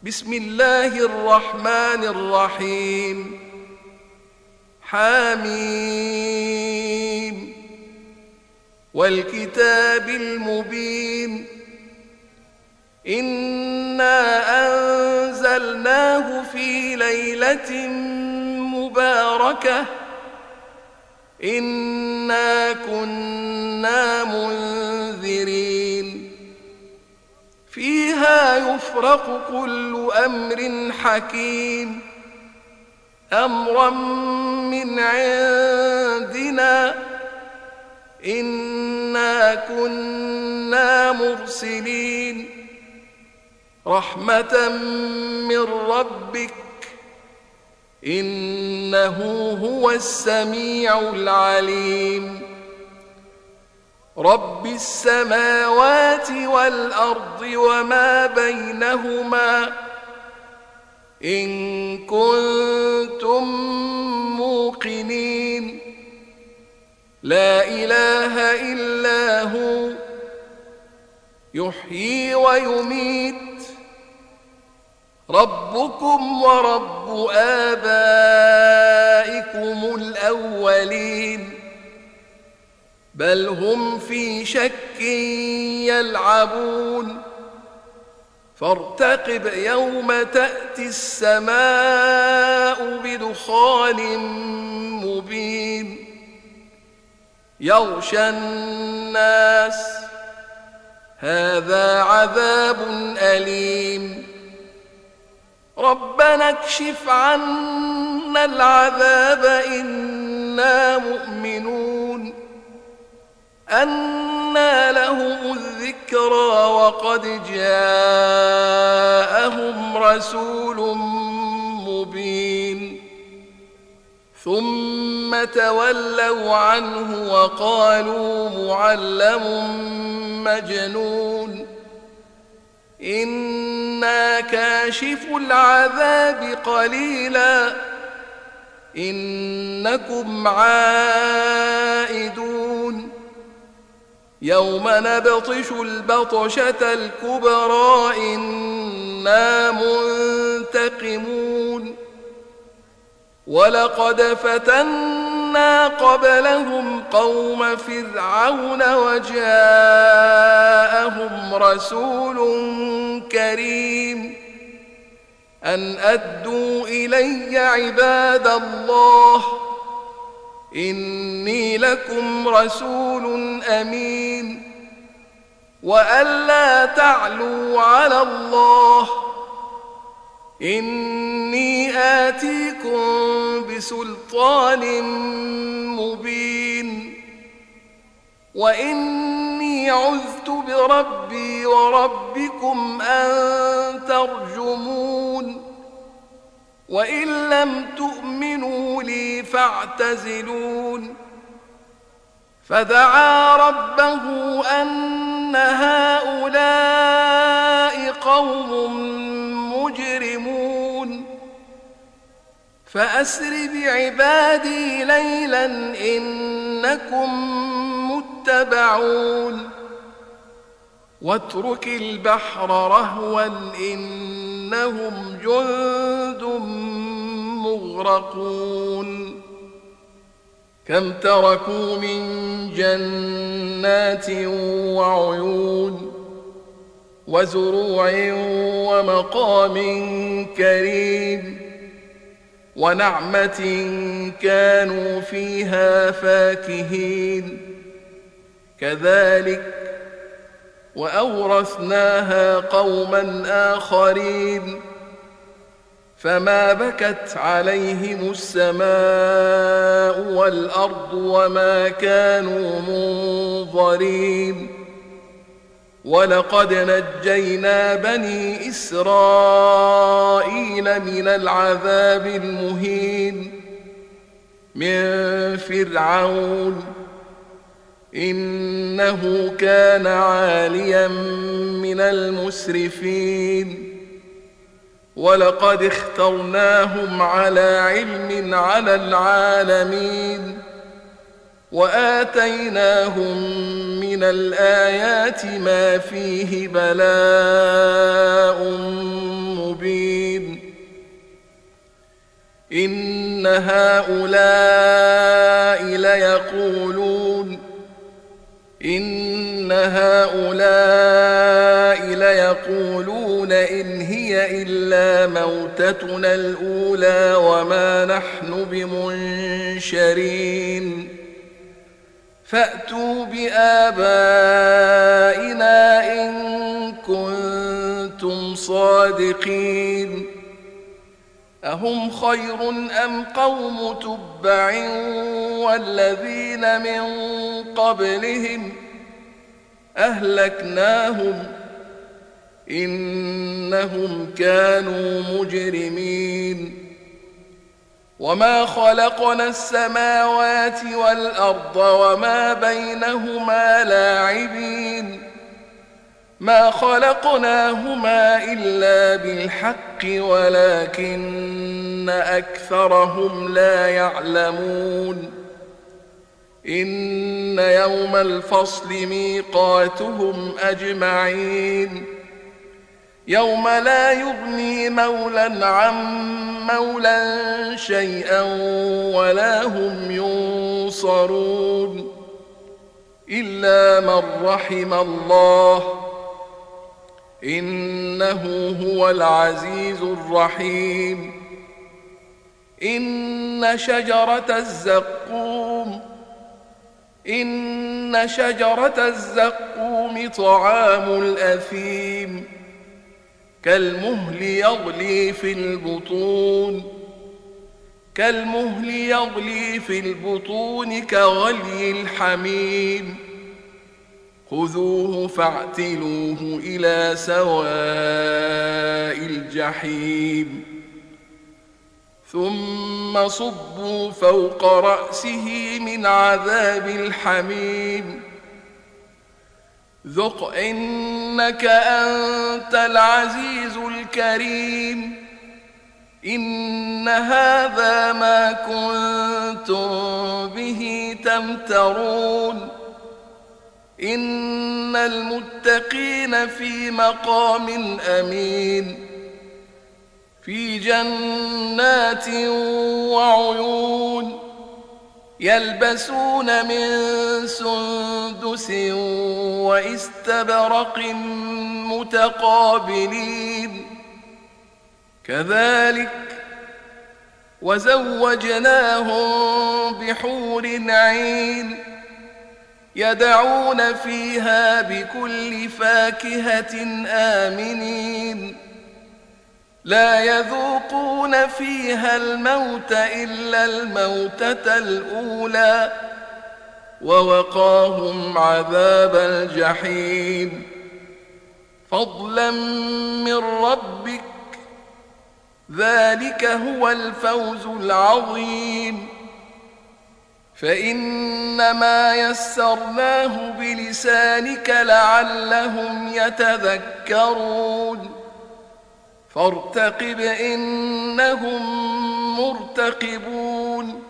بسم الله الرحمن الرحيم حميم والكتاب المبين إنا أنزلناه في ليلة مباركة إنا كنا منذرين فيها يفرق كل أمر حكيم أمرا من عندنا إنا كنا مرسلين رحمة من ربك إنه هو السميع العليم رب السماوات والأرض وما بينهما إن كنتم موقنين لا إله إلا هو يحيي ويميت ربكم ورب آبائكم الأولين بل هم في شك يلعبون فارتقب يوم تأتي السماء بدخان مبين يغشى الناس هذا عذاب أليم ربنا اكشف عنا العذاب إنا مؤمنون أنى لهم الذكرى وقد جاءهم رسول مبين ثم تولوا عنه وقالوا معلم مجنون إنا كاشف العذاب قليلا إنكم عائدون يوم نبطش البطشة الكبرى إنا منتقمون ولقد فتنا قبلهم قوم فرعون وجاءهم رسول كريم أن أدوا إلي عباد الله إني لكم رسول أمين وأن لا تعلوا على الله إني آتيكم بسلطان مبين وإني عذت بربي وربكم أن ترجمون وإن لم تؤمنوا لي فاعتزلون فدعا ربه أن هؤلاء قوم مجرمون فأسر بعبادي ليلا إنكم متبعون واترك البحر رهوا إنهم جند مغرقون كم تركوا من جنات وعيون وزروع ومقام كريم ونعمة كانوا فيها فاكهين كذلك وأورثناها قوما آخرين فما بكت عليهم السماء والأرض وما كانوا منظرين ولقد نجينا بني إسرائيل من العذاب المهين من فرعون إنه كان عاليا من المسرفين ولقد اخترناهم على علم على العالمين وآتيناهم من الآيات ما فيه بلاء مبين إن هؤلاء ليقولون إن هي إلا موتتنا الأولى وما نحن بمنشرين فأتوا بآبائنا إن كنتم صادقين أهم خير أم قوم تبع والذين من قبلهم أهلكناهم إنهم كانوا مجرمين وما خلقنا السماوات والأرض وما بينهما لاعبين ما خلقناهما إلا بالحق ولكن أكثرهم لا يعلمون إن يوم الفصل ميقاتهم أجمعين يوم لا يغني مولى عن مولى شيئا ولا هم ينصرون إلا من رحم الله إنه هو العزيز الرحيم إن شجرة الزقوم طعام الأثيم كالمهل يغلي في البطون كغلي الحميم خذوه فاعتلوه إلى سواء الجحيم ثم صبوا فوق رأسه من عذاب الحميم ذق إنك أنت العزيز الكريم إن هذا ما كنتم به تمترون إن المتقين في مقام أمين في جنات وعيون يلبسون من سندس واستبرق متقابلين كذلك وزوجناهم بحور عين يدعون فيها بكل فاكهة آمنين لا يذوقون فيها الموت إلا الموتة الأولى ووقاهم عذاب الجحيم فضلا من ربك ذلك هو الفوز العظيم فإنما يسرناه بلسانك لعلهم يتذكرون فارتقب إنهم مرتقبون